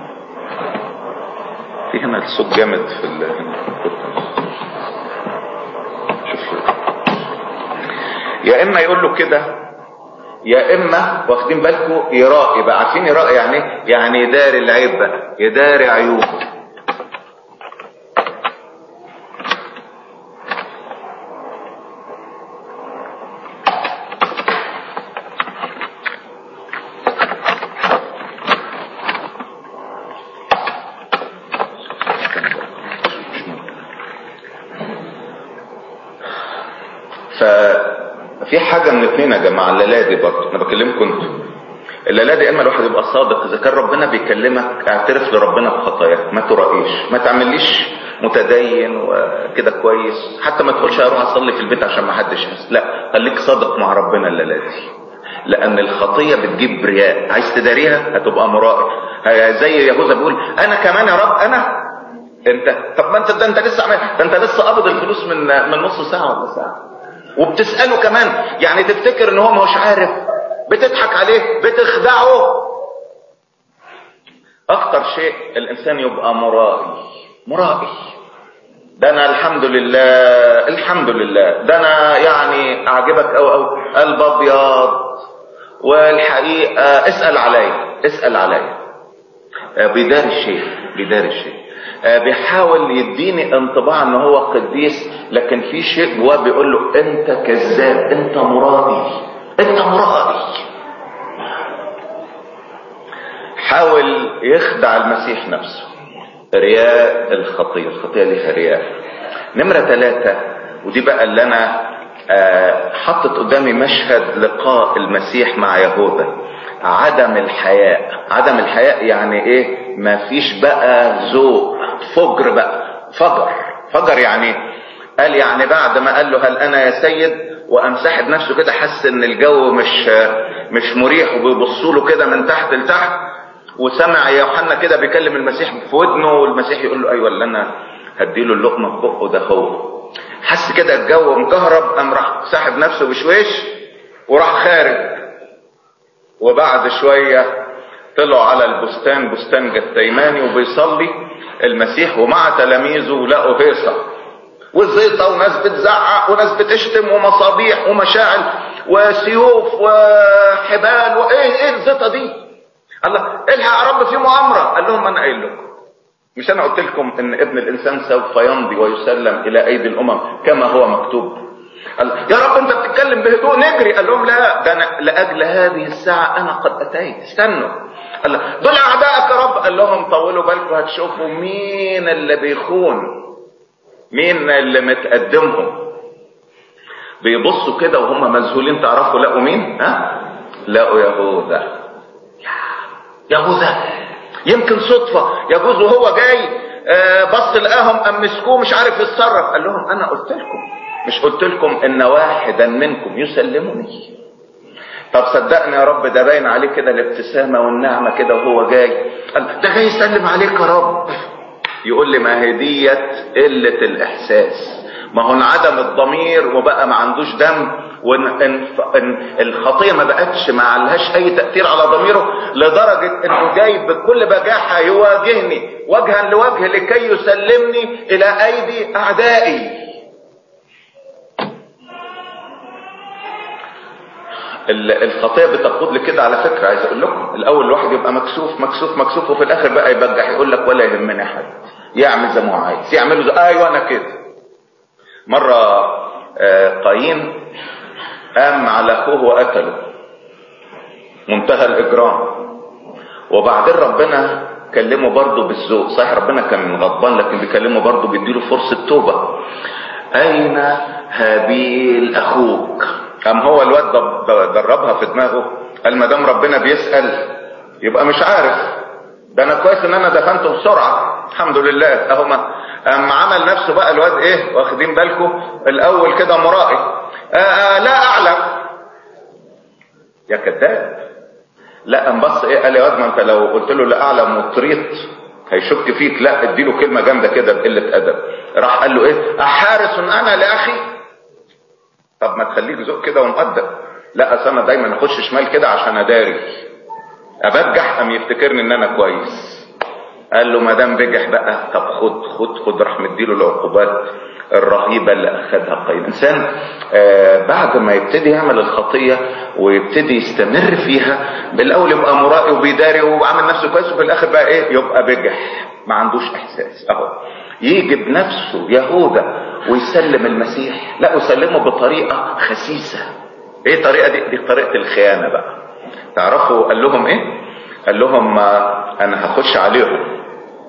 في هنا الصوت جامد في شوف. يا اما يقول له كده، يا اما واخدين بالكم يراقي بقى. عارفين يراقي يعني ايه؟ يعني يداري العيب بقى، يداري عيوبه. ففي حاجة من اتنين يا جماعة. الليلة دي برضه انا بكلمكم انتوا. الليلة دي اما الواحد يبقى صادق، اذا كان ربنا بيكلمك اعترف لربنا بخطاياك، ما ترائيش، ما تعمليش متدين وكده كويس، حتى ما تقولش اروح اصلي في البيت عشان ما حدش يحس. لا، خليك صادق مع ربنا الليلة دي، لان الخطية بتجيب رياء. عايز تداريها هتبقى مرائي. زي يهوذا بيقول انا كمان يا رب انا. انت طب ما انت ده انت لسه ده انت لسه قابض الفلوس من نص ساعة ولا ساعة، وبتسأله كمان. يعني تفتكر ان هو مش عارف؟ بتضحك عليه، بتخدعه. اخطر شيء الانسان يبقى مرائي. ده انا الحمد لله ده انا يعني اعجبك او قلب ابيض، والحقيقة اسأل عليا. بيداري الشيء. بيحاول يديني انطباع ان هو قديس، لكن في شيء جواه بيقول له انت كذاب، انت مرائي. حاول يخدع المسيح نفسه. رياء الخطية ليها رياء. نمرة 3، ودي بقى اللي انا حطت قدامي مشهد لقاء المسيح مع يهوذا. عدم الحياء. عدم الحياء يعني ايه؟ ما فيش بقى ذوق، فجر بقى، فجر يعني قال يعني بعد ما قال له هل انا يا سيد وقام ساحب نفسه كده، حس ان الجو مش مريح وبيبصوا له كده من تحت لتحت، وسمع يوحنا كده بيكلم المسيح في ودنه، والمسيح يقول له ايوه اللي انا هديله اللقمه في بقه ده هو. حس كده الجو مكهرب، قام راح ساحب نفسه بشويش وراح خارج. وبعد شويه طلعوا على البستان، بستان جثيماني، وبيصلي المسيح ومع تلاميذه، لقوا هيصه والزيطه وناس بتزعق وناس بتشتم ومصابيح ومشاعل وسيوف وحبال وايه الزيطه دي؟ الله الحق يا رب في مؤامره. قال لهم انا قايل لكم، مش انا قلت لكم ان ابن الانسان سوف يمضي ويسلم الى ايدي الامم كما هو مكتوب؟ قال يا رب انت بتتكلم بهدوء نجري. قال لهم لا، ده انا لاجل هذه الساعه انا قد اتيت، استنوا. قال دول اعدائك يا رب. قال لهم طولوا بالكم هتشوفوا مين اللي بيخون، مين اللي متقدمهم. بيبصوا كده وهم مذهولين، تعرفوا لقوا مين؟ لقوا يهوذا. يهوذا يمكن صدفة، يجوز وهو جاي بص لقاهم قام مسكوه مش عارف يتصرف. قال لهم انا قلت لكم، مش قلت لكم ان واحدا منكم يسلمني؟ طب صدقني يا رب، ده باين عليه كده الابتسامة والنعمة كده وهو جاي. قال ده جاي يسلم عليك يا رب. يقول لي ما هي ديت قلة الاحساس، ما هو انعدم الضمير وبقى ما عندوش دم، وان الخطيه ما بقتش ما عليهاش اي تاثير على ضميره، لدرجه انه جاي بكل بجاحه يواجهني وجها لوجه لكي يسلمني الى ايدي اعدائي. الخطيه بتقود لكده على فكره. عايز اقول لكم الاول الواحد يبقى مكسوف وفي الاخر بقى يبجح يقول لك ولا يهمني حد، يعمل زي ما هو عايز، يعملوا زي ايوه انا كده. مره قايين قام على اخوه وقتله، منتهى الاجرام. وبعدين ربنا كلمه برضه بالذوق، صحيح ربنا كان غضبان لكن بيكلمه برضه بيديله فرصه توبه. اين هابيل اخوك؟ قام هو الواد دربها في دماغه، قال ما دام ربنا بيسال يبقى مش عارف، ده انا كويس ان انا دفنته بسرعه الحمد لله. اهو قام عمل نفسه بقى الواد ايه، واخدين بالكم الاول كده مرائي، لا اعلم. يا كذاب. لا قام بص ايه، قال يا واد ما انت لو قلت له لا اعلم وطريت هيشك فيك، لا اديله كلمه جامده كده بقله ادب. راح قال له ايه، احارس انا لاخي؟ طب ما تخليك ذوق كده ومؤدب. لا اصل انا دايما اخش شمال كده عشان اداري، ابجح قام يفتكرني ان انا كويس. قال له ما دام بجح بقى طب خد. راح مديله العقوبات الرهيبه اللي اخذها قايين. الانسان بعد ما يبتدي يعمل الخطيه ويبتدي يستمر فيها، بالاول يبقى مرائي وبيداري وعامل نفسه كويس، وفي الاخر بقى ايه، يبقى بجح ما عندوش احساس. اهو يجي بنفسه يهوذا ويسلم المسيح، لا يسلمه بطريقه خسيسه. ايه الطريقه دي طريقه الخيانه بقى. تعرفوا قال لهم ايه؟ قال لهم انا هخش عليهم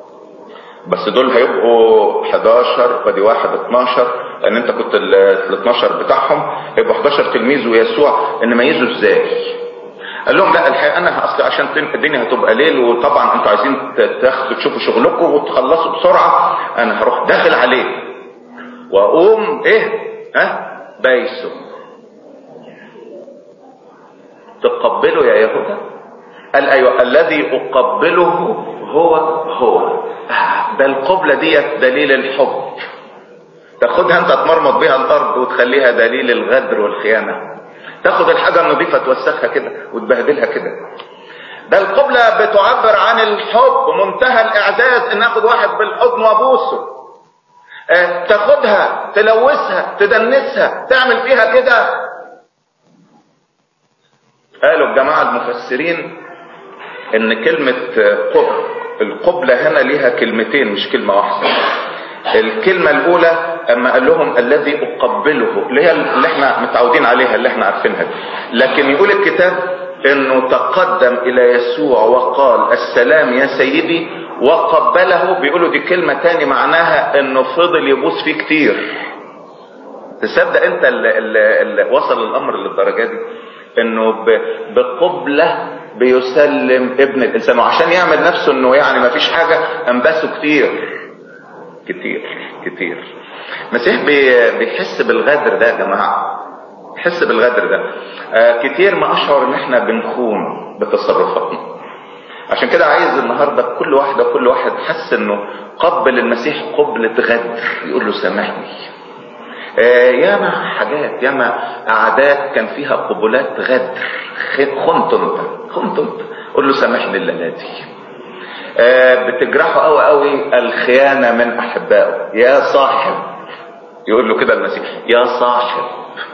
بس دول هيبقوا 11 ودي واحد 12، لان انت كنت ال 12 بتاعهم، هيبقوا 11 تلميذ ويسوع، نميزوا ازاي؟ قال لهم لا الحقيقه انا اصل عشان الدنيا هتبقى ليل، وطبعا انتوا عايزين تاخدوا تشوفوا شغلكم وتخلصوا بسرعه، انا هروح داخل عليه واقوم ايه بايسه. تقبله يا يهوذا؟ قال ايوه الذي اقبله هو ده. القبلة ديت دليل الحب، تاخدها انت تمرمط بيها الارض وتخليها دليل الغدر والخيانة. تاخد الحاجة النظيفة توسخها كده وتبهدلها كده. ده القبلة بتعبر عن الحب، منتهى الاعداد ان اخد واحد بالحضن وابوسه. تاخدها تلوثها تدنسها تعمل فيها كده. قالوا الجماعة المفسرين ان كلمة القبلة هنا ليها كلمتين مش كلمة واحدة. الكلمة الاولى اما قال لهم الذي اقبله، اللي هي اللي احنا متعودين عليها اللي احنا عارفينها دي، لكن يقول الكتاب انه تقدم الى يسوع وقال السلام يا سيدي وقبله. بيقولوا دي كلمة تاني معناها انه فضل يبوس فيه كتير. تصدق انت اللي وصل الامر للدرجة دي انه بقبلة بيسلم ابن الانسان، وعشان يعمل نفسه انه يعني ما فيش حاجة انبسه كتير كتير كتير. المسيح بيحس بالغدر ده يا جماعة، يحس بالغدر ده. كتير ما اشعر ان احنا بنخون بتصرفاتنا. عشان كده عايز النهاردة كل واحدة كل واحد حس انه قبل المسيح قبلة غدر يقول له سامحني. ياما حاجات، ياما قعدات كان فيها قبلات غدر، خنت انت قول له سامحني الليلة دي. بتجرحه قوي قوي الخيانة من احبائه. يا صاحب، يقول له كده المسيح، يا صاحب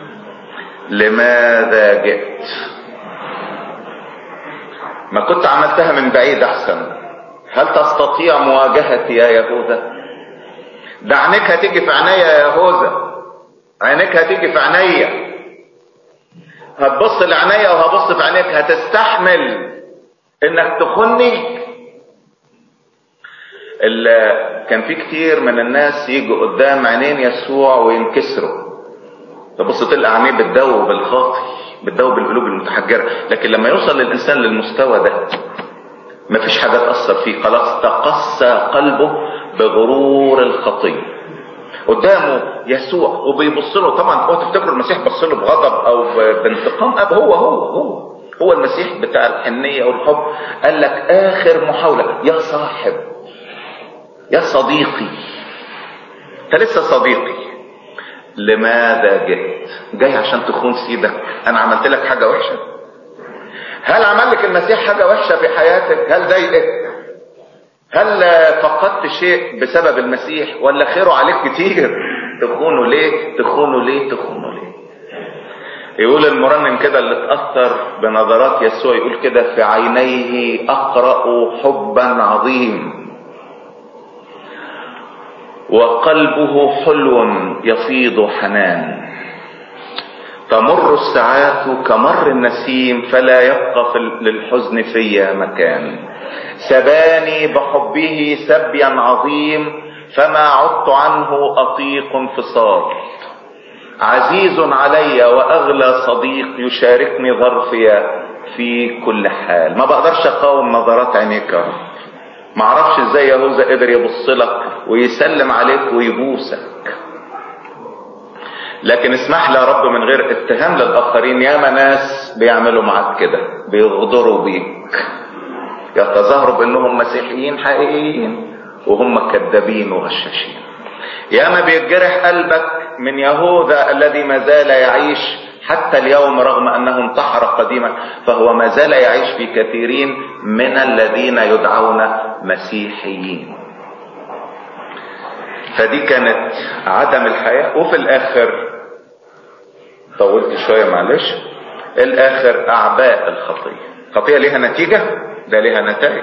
لماذا جئت؟ ما كنت عملتها من بعيد احسن. هل تستطيع مواجهتي يا يهوذا؟ ده عينيك هتيجي في عينيا يا يهوذا، عينيك هتيجي في عينيا، هتبص لعينيا وهبص في عينيك. هتستحمل انك تخني؟ كان في كتير من الناس يجوا قدام عينين يسوع وينكسروا، تبص تلقى عينيه بتدوب بالخاطي، بتدوب بالقلوب المتحجرة. لكن لما يوصل للإنسان للمستوى ده مفيش حاجة تأثر فيه، خلاص تقسى قلبه بغرور الخطية. قدامه يسوع وبيبص له، طبعا هو تفتكروا المسيح بص له بغضب او بانتقام؟ هو المسيح بتاع الحنية والحب. قال لك اخر محاولة، يا صاحب، يا صديقي، انت لسه صديقي، لماذا جئت؟ جاي عشان تخون سيدك؟ انا عملت لك حاجة وحشة؟ هل عمل لك المسيح حاجة وحشة في حياتك؟ هل ضايقك؟ هل فقدت شيء بسبب المسيح؟ ولا خيره عليك كتير؟ تخونه ليه؟ تخونه ليه؟ تخونه ليه؟ يقول المرنم كده اللي اتأثر بنظرات يسوع، يقول كده في عينيه أقرأ حبا عظيم وقلبه حلو يفيض حنان. تمر الساعات كمر النسيم فلا يبقى للحزن في مكان. سباني بحبه سبيا عظيم فما عدت عنه أطيق انفصال. عزيز علي وأغلى صديق يشاركني ظرفي في كل حال. ما بقدرش أقاوم نظرات عينيك يا رب. ما اعرفش ازاي يهوذا قدر يبص لك ويسلم عليك ويبوسك. لكن اسمح لي يا رب من غير اتهام للآخرين، ياما ناس بيعملوا معاك كده، بيغدروا بيك، يتظاهروا بانهم مسيحيين حقيقيين وهم كذابين وغشاشين. ياما بيتجرح قلبك من يهوذا الذي ما زال يعيش حتى اليوم رغم انه انتحر قديما، فهو ما زال يعيش في كثيرين من الذين يدعون مسيحيين. فدي كانت عدم الحياة. وفي الاخر طولت شوية معلش، الاخر اعباء الخطية. الخطية ليها نتيجة، ده ليها نتائج.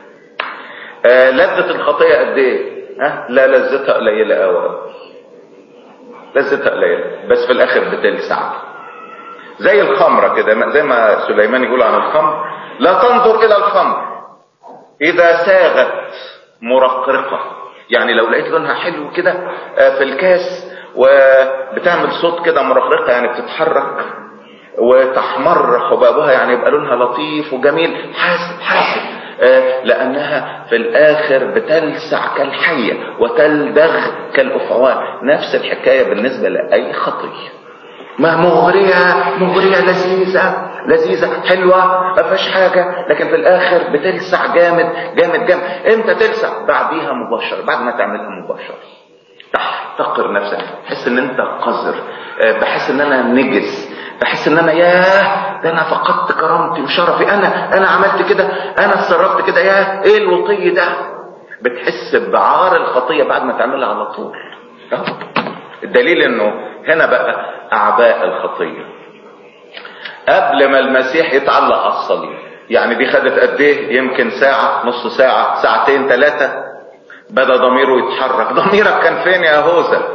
لذة الخطية قد ايه؟ لا، لذتها قليلة قوي، لذتها قليلة، بس في الاخر بتلسع زي الخمرة كده. زي ما سليمان يقول عن الخمر، لا تنظر الى الخمر اذا ساغت مرقرقة. يعني لو لقيت لونها حلو كده في الكاس وبتعمل صوت كده مرقرقة، يعني بتتحرك وتحمر حبابها، يعني يبقى لونها لطيف وجميل، حاسب لانها في الاخر بتلسع كالحية وتلدغ كالافعوان. نفس الحكاية بالنسبة لاي خطية. ما مغرية لذيذة حلوة ما فيهاش حاجة، لكن في الاخر بتلسع جامد جامد جامد. امتى تلسع؟ بعديها مباشرة، بعد ما تعملها مباشرة تحتقر نفسك، تحس ان انت قذر، بحس ان انا نجس، بحس ان انا ياه ده انا فقدت كرامتي وشرفي، انا عملت كده، انا اتصرفت كده، ياه ايه الوطي ده. بتحس بعار الخطية بعد ما تعملها على طول. الدليل انه هنا بقى اعباء الخطية قبل ما المسيح يتعلق على الصليب. يعني دي خدت قد ايه؟ يمكن ساعة، نص ساعة، ساعتين، 3. بدأ ضميره يتحرك. ضميرك كان فين يا يهوذا؟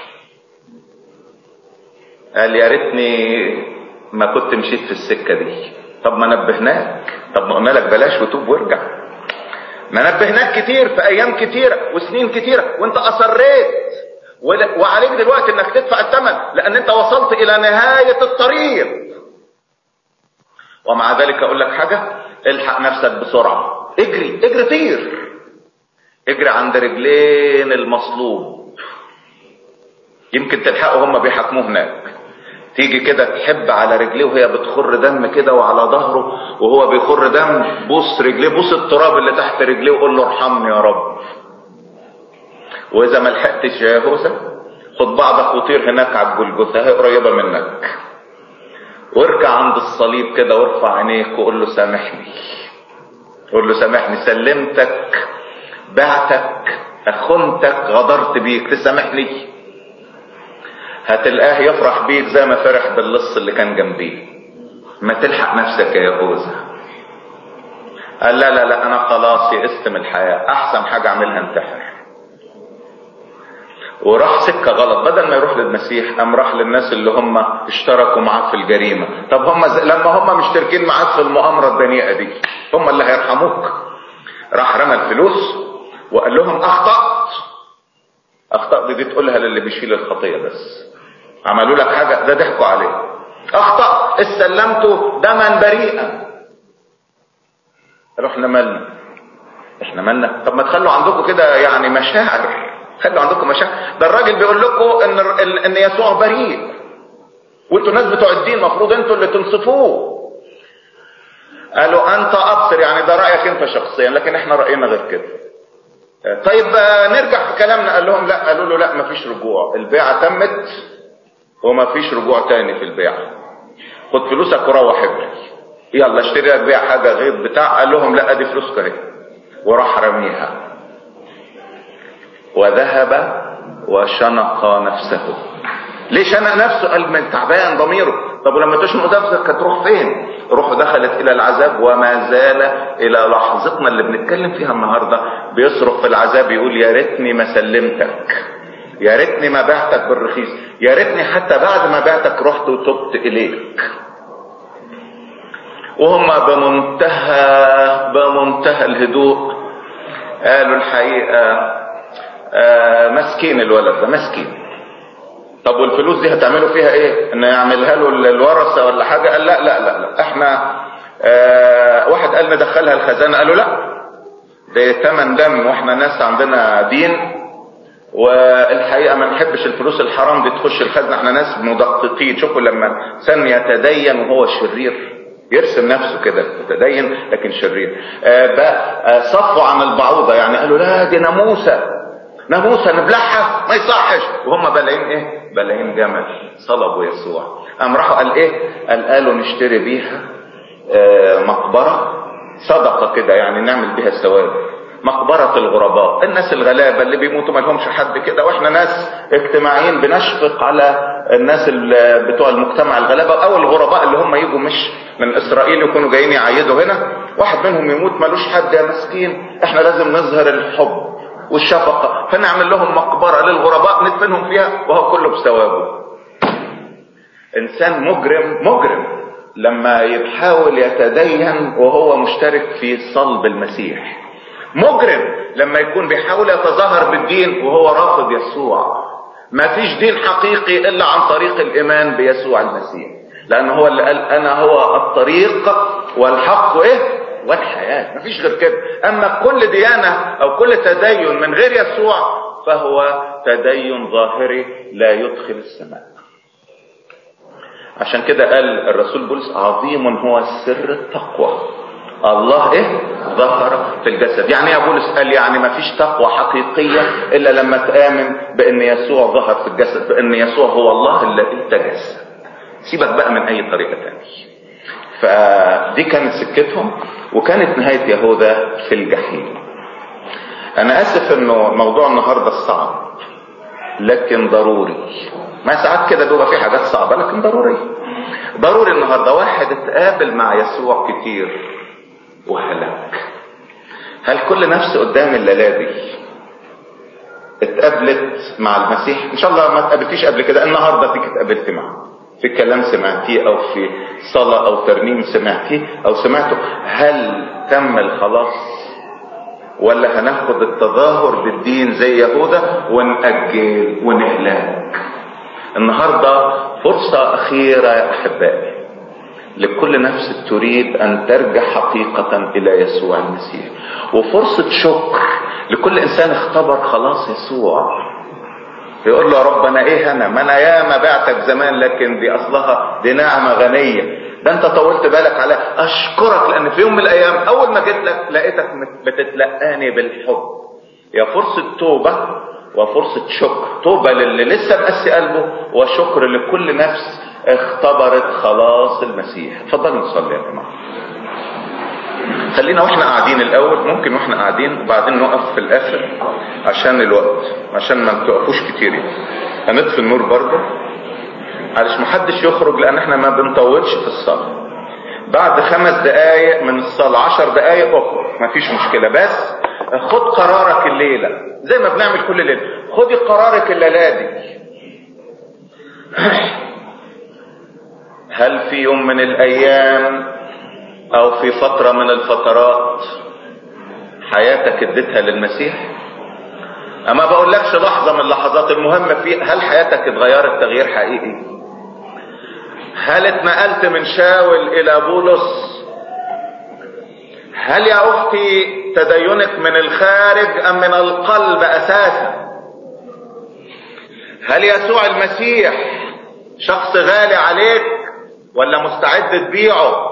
قال يا ريتني ما كنت مشيت في السكة دي. طب ما نبهناك، طب ما قلنا لك بلاش وتوب وارجع. ما نبهناك كتير في ايام كتيرة وسنين كتيرة وانت اصريت، وعليك دلوقتي انك تدفع الثمن لان انت وصلت الى نهاية الطريق. ومع ذلك اقول لك حاجة، الحق نفسك بسرعة، اجري اجري طير، اجري عند رجلين المصلوب، يمكن تلحقه هم بيحاكموه هناك. تيجي كده تحب على رجليه وهي بتخر دم كده، وعلى ظهره وهو بيخر دم، بوس رجليه، بوس التراب اللي تحت رجليه وقول له ارحمني يا رب. واذا ما لحقتش يا يهوذا، خد بعضك وطير هناك على الجلجثة، هي قريبة منك، وارجع عند الصليب كده وارفع عينيك وقول له سامحني، قول له سامحني، سلمتك، بعتك، اخنتك، غدرت بيك، تسامحني. هتلقاه يفرح بيك زي ما فرح باللص اللي كان جنبيه. ما تلحق نفسك يا يهوذا. قال لا لا لا، انا خلاص يئست من الحياة، احسن حاجة اعملها انتحر. وراح سكة غلط، بدل ما يروح للمسيح قام راح للناس اللي هم اشتركوا معاه في الجريمة. طب هم لما هم مشتركين معاك في المؤامرة الدنيئة دي، هم اللي هيرحموك؟ راح رمى الفلوس وقال لهم اخطأت دي تقولها للي بيشيل الخطية بس. عملوا لك حاجة؟ ده ضحكوا عليه. اخطأ، استلمته دما بريئا. رحنا مالنا؟ احنا مالنا؟ طب ما تخلوا عندكم كده يعني مشاعر، خلوا عندكم مشاعر. ده الراجل بيقول لكم ان يسوع بريء، وانتوا ناس بتوع الدين، المفروض انتوا اللي تنصفوه. قالوا انت ابصر، يعني ده رايك انت شخصيا، لكن احنا راينا غير كده. طيب نرجع في كلامنا. قال لهم لا، قالوا له لا مفيش رجوع، البيعه تمت ومفيش رجوع تاني في البيعه. خد فلوسك وروح ابني، يلا اشتري لك بيع حاجه غير بتاع. قال لهم لا، ادي فلوسك اهي، وراح رميها وذهب وشنق نفسه. ليه شنق نفسه؟ قال من تعبان ضميره. طب ولما تشنق نفسك هتروح فين؟ روحه دخلت الى العذاب، وما زال الى لحظتنا اللي بنتكلم فيها النهارده بيصرخ في العذاب، يقول يا ريتني ما سلمتك، يا ريتني ما بعتك بالرخيص، يا ريتني حتى بعد ما بعتك رحت وتبت اليك. وهم بمنتهى الهدوء قالوا الحقيقه مسكين الولد ده، مسكين. طب والفلوس دي هتعملوا فيها ايه؟ ان يعملها له الورثه ولا حاجه؟ قال لا لا لا لا، احنا واحد قال ندخلها الخزانه، قالوا لا، ده ثمن دم، واحنا ناس عندنا دين، والحقيقه ما نحبش الفلوس الحرام دي تخش الخزنه، احنا ناس مدققين. شوفوا لما انسان يتدين وهو شرير، يرسم نفسه كده متدين لكن شرير، بقى صفوا عن البعوضه، يعني قالوا لا دي ناموسه نبلعها ما يصحش، وهم بلاقين ايه؟ بلاقين جمل. صلبوا يسوع. قام راحوا قال ايه؟ قالوا نشتري بيها مقبره صدقه كده، يعني نعمل بيها ثواب، مقبره الغرباء، الناس الغلابه اللي بيموتوا ما لهمش حد كده، واحنا ناس اجتماعيين بنشفق على الناس بتوع المجتمع الغلابه او الغرباء اللي هم يجوا مش من اسرائيل يكونوا جايين يعيدوا هنا، واحد منهم يموت ملوش حد يا مسكين، احنا لازم نظهر الحب والشفقة، فنعمل لهم مقبرة للغرباء ندفنهم فيها وهو كله بثوابه. انسان مجرم لما يحاول يتدين وهو مشترك في صلب المسيح، مجرم لما يكون بيحاول يتظاهر بالدين وهو رافض يسوع. ما فيش دين حقيقي الا عن طريق الايمان بيسوع المسيح، لان هو اللي قال انا هو الطريق والحق والحياة، مفيش غير كده. اما كل ديانة او كل تدين من غير يسوع فهو تدين ظاهري لا يدخل السماء. عشان كده قال الرسول بولس عظيم هو سر التقوى، الله ظهر في الجسد. يعني يا بولس قال يعني مفيش تقوى حقيقية الا لما تآمن بان يسوع ظهر في الجسد، بان يسوع هو الله الذي تجسد. سيبك بقى من اي طريقة تانية. فدي كانت سكتهم، وكانت نهاية يهوذا في الجحيم. انا اسف انه موضوع النهاردة صعب لكن ضروري. ما ساعات كده بيبقى في حاجات صعبة لكن ضروري النهاردة. واحد اتقابل مع يسوع كتير وهلك. هل كل نفس قدام الليلة اتقابلت مع المسيح؟ ان شاء الله ما اتقابلتيش قبل كده، النهاردة تيجي اتقابلت معه في كلام سمعتيه او في صلاة او ترنيم سمعتيه او سمعته. هل تم الخلاص ولا هناخد التظاهر بالدين زي يهوذا ونأجل ونهلاك؟ النهاردة فرصة اخيرة يا احبائي، لكل نفس تريد ان ترجع حقيقة الى يسوع المسيح، وفرصة شكر لكل انسان اختبر خلاص يسوع. يقول له يا رب انا ايه، ما انا ياما بعتك زمان، لكن دي اصلها دي نعمة غنية، ده انت طولت بالك عليها، اشكرك لان في يوم من الايام اول ما جيت لك لقيتك بتتلقاني بالحب. يا فرصة توبة وفرصة شكر، توبة للي لسه مقسي قلبه، وشكر لكل نفس اختبرت خلاص المسيح. اتفضلوا نصلي يا جماعة. خلينا واحنا قاعدين الاول، ممكن واحنا قاعدين وبعدين نقف في الاخر عشان الوقت، عشان ما تقفوش كتير. هنطفي النور برضه علشان محدش يخرج، لان احنا ما بنطولش في الصلاة. بعد 5 دقايق من الصلاة 10 دقايق اخرج، مفيش مشكلة، بس خد قرارك الليلة زي ما بنعمل كل ليلة. خدي قرارك الليلة دي. هل في يوم من الايام او في فترة من الفترات حياتك اديتها للمسيح؟ اما بقولكش لحظة من اللحظات، المهم في هل حياتك اتغيرت تغيير حقيقي؟ هل اتنقلت من شاول الى بولس؟ هل يا اختي تدينك من الخارج ام من القلب اساسا؟ هل يسوع المسيح شخص غالي عليك ولا مستعد تبيعه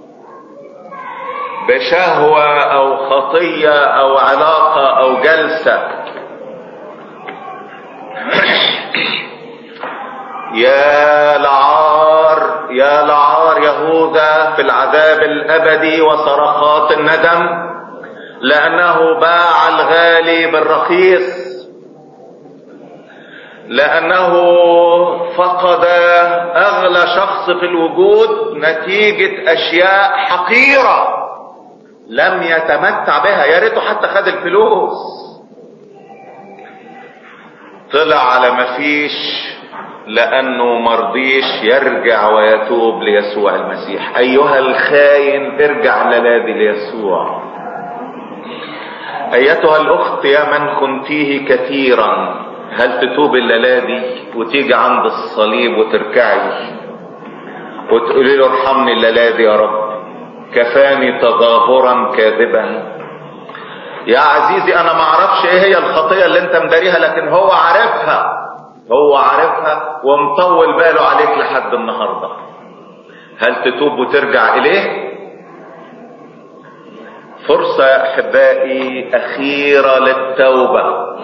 بشهوة او خطية او علاقة او جلسة؟ يا لعار يا لعار يهوذا في العذاب الابدي وصرخات الندم، لانه باع الغالي بالرخيص، لانه فقد اغلى شخص في الوجود نتيجة اشياء حقيرة لم يتمتع بها، يا ريته حتى خد الفلوس. طلع على مفيش لانه مرضيش يرجع ويتوب ليسوع المسيح. ايها الخاين ارجع لنادي ليسوع. ايتها الاخت يا من خنتيه كثيرا، هل تتوب الليلة وتيجي عند الصليب وتركعي وتقولي له ارحمني الليلة يا رب، كفاني تظاهرا كاذبا. يا عزيزي انا ما اعرفش ايه هي الخطية اللي انت مداريها، لكن هو عارفها، هو عارفها ومطول باله عليك لحد النهاردة. هل تتوب وترجع اليه؟ فرصة يا احبائي اخيرة للتوبة،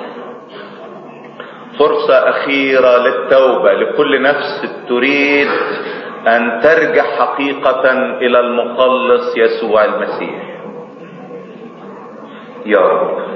فرصة اخيرة للتوبة لكل نفس تريد ان ترجع حقيقة الى المخلص يسوع المسيح. يا رب